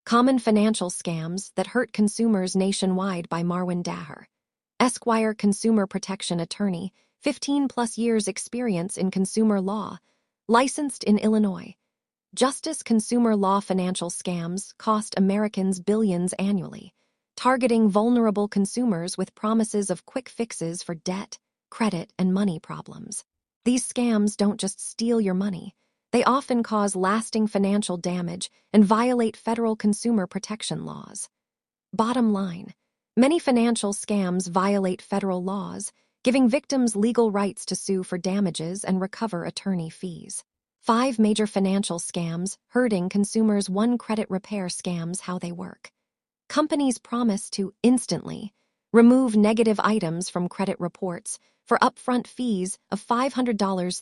Common Financial Scams That Hurt Consumers Nationwide by Marwan Daher. Esquire Consumer Protection Attorney, 15-plus years experience in consumer law, licensed in Illinois. Justice consumer law financial scams cost Americans billions annually, targeting vulnerable consumers with promises of quick fixes for debt, credit, and money problems. These scams don't just steal your money. They often cause lasting financial damage and violate federal consumer protection laws. Bottom line, many financial scams violate federal laws, giving victims legal rights to sue for damages and recover attorney fees. 5 major financial scams hurting consumers. 1. Credit repair scams. How they work. Companies promise to instantly remove negative items from credit reports for upfront fees of $500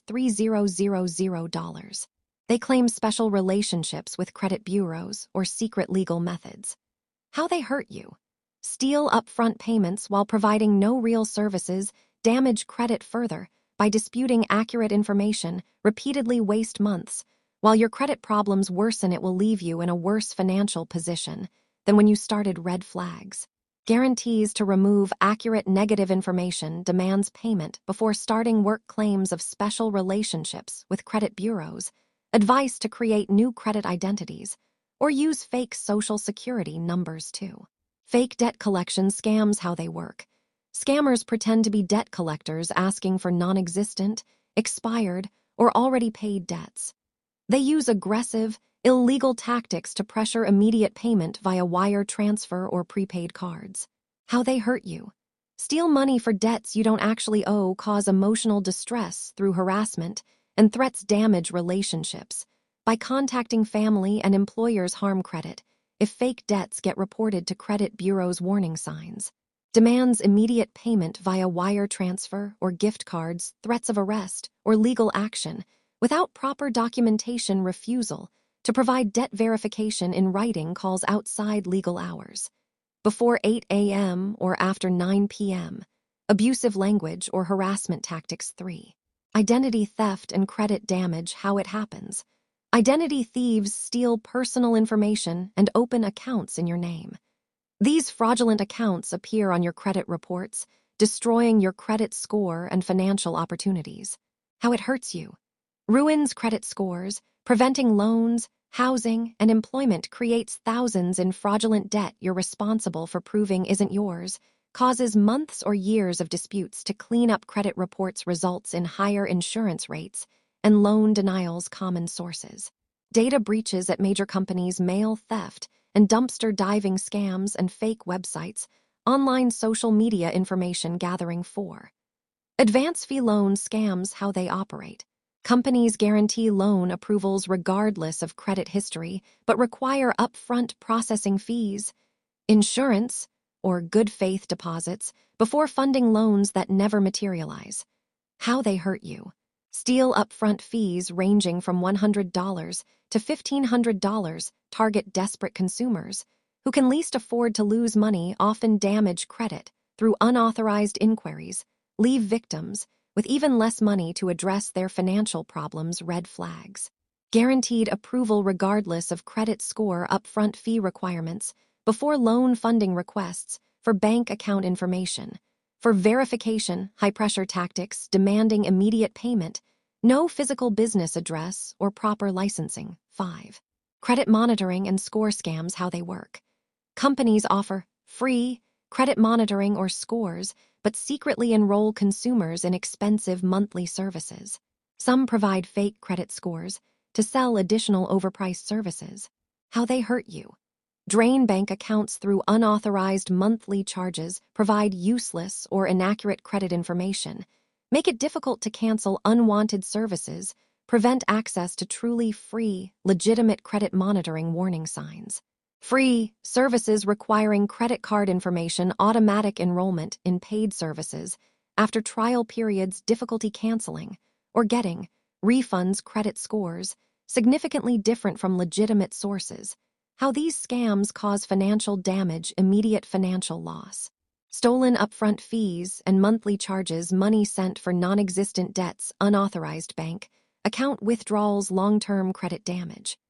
$3,000. They claim special relationships with credit bureaus or secret legal methods. How they hurt you. Steal upfront payments while providing no real services, damage credit further by disputing accurate information, repeatedly waste months. While your credit problems worsen, it will leave you in a worse financial position than when you started. Red flags. Guarantees to remove accurate negative information, demands payment before starting work, claims of special relationships with credit bureaus, advice to create new credit identities, or use fake social security numbers too. Fake debt collection scams. How they work. Scammers pretend to be debt collectors asking for non-existent, expired, or already paid debts. They use aggressive, illegal tactics to pressure immediate payment via wire transfer or prepaid cards. How they hurt you. Steal money for debts you don't actually owe, cause emotional distress through harassment, and threats damage relationships by contacting family and employers. Harm credit if fake debts get reported to credit bureaus. Warning signs. Demands immediate payment via wire transfer or gift cards, threats of arrest or legal action without proper documentation. Refusal to provide debt verification in writing. Calls outside legal hours. Before 8 a.m. or after 9 p.m. Abusive language or harassment tactics. 3. Identity theft and credit damage. How it happens. Identity thieves steal personal information and open accounts in your name. These fraudulent accounts appear on your credit reports, destroying your credit score and financial opportunities. How it hurts you. Ruins credit scores, preventing loans, housing, and employment. Creates thousands in fraudulent debt you're responsible for proving isn't yours. Causes months or years of disputes to clean up credit reports. Results in higher insurance rates and loan denials. Common sources. Data breaches at major companies, mail theft, and dumpster diving scams and fake websites, online social media information gathering. 4. Advance fee loan scams. How they operate. Companies guarantee loan approvals regardless of credit history, but require upfront processing fees, insurance, or good faith deposits before funding loans that never materialize. How they hurt you. Steal upfront fees ranging from $100 to $1,500, target desperate consumers who can least afford to lose money, often damage credit through unauthorized inquiries, leave victims with even less money to address their financial problems. Red flags. Guaranteed approval regardless of credit score, upfront fee requirements before loan funding requests for bank account information. For verification, high-pressure tactics demanding immediate payment, no physical business address or proper licensing. 5. Credit monitoring and score scams. How they work. Companies offer free credit monitoring or scores, but secretly enroll consumers in expensive monthly services. Some provide fake credit scores to sell additional overpriced services. How they hurt you. Drain bank accounts through unauthorized monthly charges, provide useless or inaccurate credit information, make it difficult to cancel unwanted services, prevent access to truly free, legitimate credit monitoring. Warning signs. Free services requiring credit card information, automatic enrollment in paid services, after trial periods, difficulty canceling or getting refunds. Credit scores significantly different from legitimate sources. How these scams cause financial damage, immediate financial loss. Stolen upfront fees and monthly charges, money sent for non-existent debts, unauthorized bank account withdrawals. Long-term credit damage.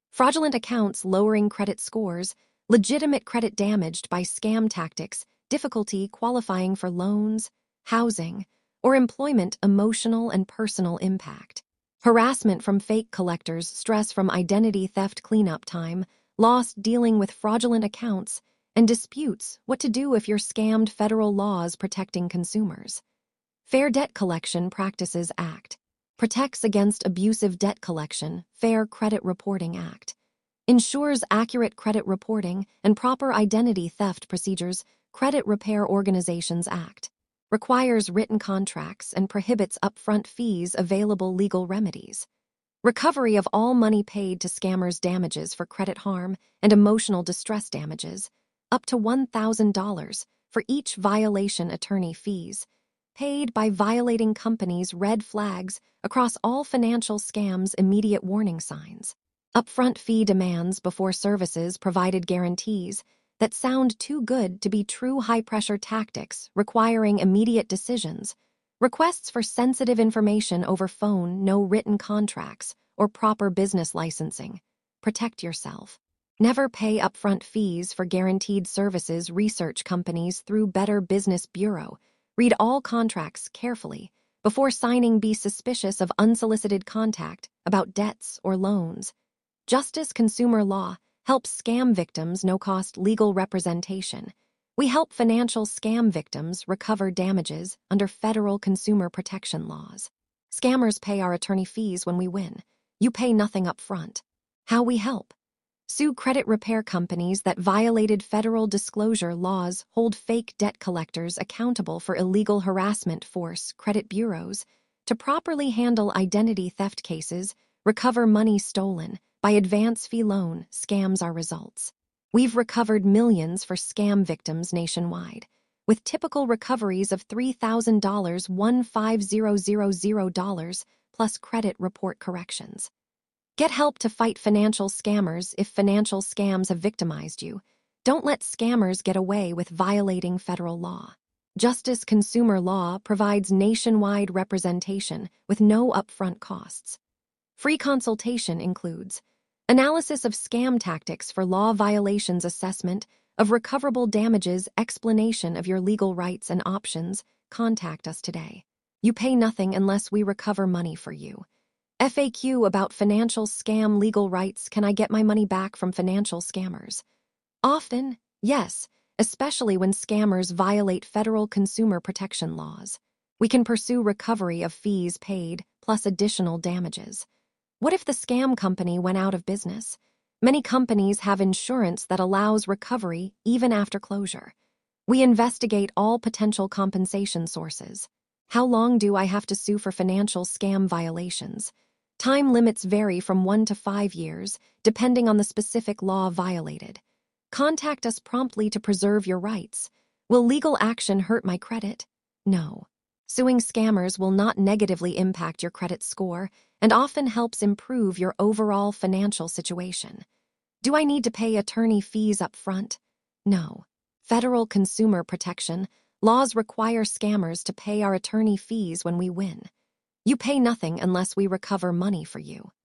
Fraudulent accounts lowering credit scores, legitimate credit damaged by scam tactics, difficulty qualifying for loans, housing, or employment, emotional and personal impact. Harassment from fake collectors, stress from identity theft cleanup time, loss dealing with fraudulent accounts, and disputes what to do if you're scammed, federal laws protecting consumers. Fair Debt Collection Practices Act protects against abusive debt collection. Fair Credit Reporting Act ensures accurate credit reporting and proper identity theft procedures. Credit Repair Organizations Act requires written contracts and prohibits upfront fees. Available legal remedies. Recovery of all money paid to scammers, damages for credit harm and emotional distress damages, up to $1,000 for each violation. Attorney fees paid by violating companies. Red flags across all financial scams. Immediate warning signs. Upfront fee demands before services provided. Guarantees that sound too good to be true. High-pressure tactics requiring immediate decisions. Requests for sensitive information over phone. No written contracts or proper business licensing. Protect yourself. Never pay upfront fees for guaranteed services. Research companies through Better Business Bureau. Read all contracts carefully before signing. Be suspicious of unsolicited contact about debts or loans. Justice Consumer Law helps scam victims. No-cost legal representation. We help financial scam victims recover damages under federal consumer protection laws. Scammers pay our attorney fees when we win. You pay nothing up front. How we help? Sue credit repair companies that violated federal disclosure laws. Hold fake debt collectors accountable for illegal harassment. Force credit bureaus to properly handle identity theft cases. Recover money stolen by advance fee loan scams. Our results. We've recovered millions for scam victims nationwide, with typical recoveries of $3,000, $1,500 plus credit report corrections. Get help to fight financial scammers if financial scams have victimized you. Don't let scammers get away with violating federal law. Justice Consumer Law provides nationwide representation with no upfront costs. Free consultation includes analysis of scam tactics for law violations, assessment of recoverable damages, explanation of your legal rights and options. Contact us today. You pay nothing unless we recover money for you. FAQ about financial scam legal rights. Can I get my money back from financial scammers? Often, yes, especially when scammers violate federal consumer protection laws. We can pursue recovery of fees paid plus additional damages. What if the scam company went out of business? Many companies have insurance that allows recovery even after closure. We investigate all potential compensation sources. How long do I have to sue for financial scam violations? Time limits vary from 1 to 5 years, depending on the specific law violated. Contact us promptly to preserve your rights. Will legal action hurt my credit? No. Suing scammers will not negatively impact your credit score and often helps improve your overall financial situation. Do I need to pay attorney fees up front? No. Federal consumer protection laws require scammers to pay our attorney fees when we win. You pay nothing unless we recover money for you.